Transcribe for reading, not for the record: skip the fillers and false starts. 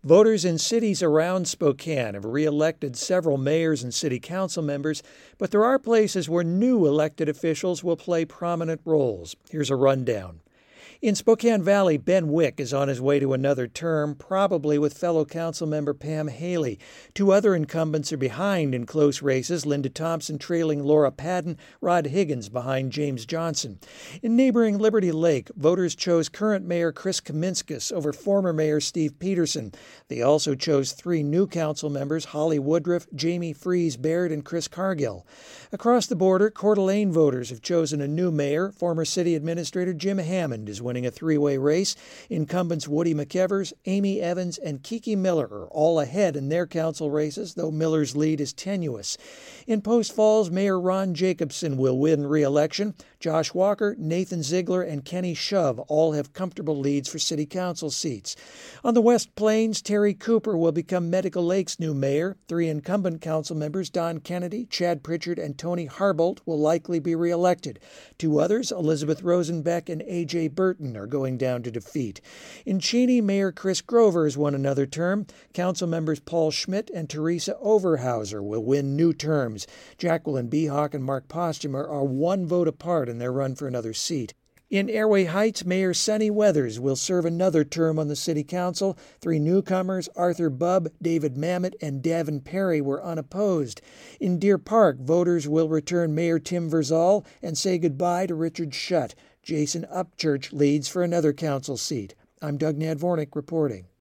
Voters in cities around Spokane have re-elected several mayors and city council members, but there are places where new elected officials will play prominent roles. Here's a rundown. In Spokane Valley, Ben Wick is on his way to another term, probably with fellow council member Pam Haley. Two other incumbents are behind in close races, Linda Thompson trailing Laura Padden, Rod Higgins behind James Johnson. In neighboring Liberty Lake, voters chose current Mayor Chris Kaminskis over former Mayor Steve Peterson. They also chose three new council members, Holly Woodruff, Jamie Fries Baird, and Chris Cargill. Across the border, Coeur d'Alene voters have chosen a new mayor. Former city administrator Jim Hammond is winning a three-way race. Incumbents Woody McEvers, Amy Evans, and Kiki Miller are all ahead in their council races, though Miller's lead is tenuous. In Post Falls, Mayor Ron Jacobson will win re-election. Josh Walker, Nathan Ziegler, and Kenny Shove all have comfortable leads for city council seats. On the West Plains, Terry Cooper will become Medical Lake's new mayor. Three incumbent council members, Don Kennedy, Chad Pritchard, and Tony Harbolt, will likely be re-elected. Two others, Elizabeth Rosenbeck and A.J. Burton, are going down to defeat. In Cheney, Mayor Chris Grover has won another term. Council members Paul Schmidt and Teresa Overhauser will win new terms. Jacqueline Behock and Mark Postumer are one vote apart in their run for another seat. In Airway Heights, Mayor Sonny Weathers will serve another term on the city council. Three newcomers, Arthur Bubb, David Mamet, and Davin Perry, were unopposed. In Deer Park, voters will return Mayor Tim Verzal and say goodbye to Richard Shutt. Jason Upchurch leads for another council seat. I'm Doug Nadvornik reporting.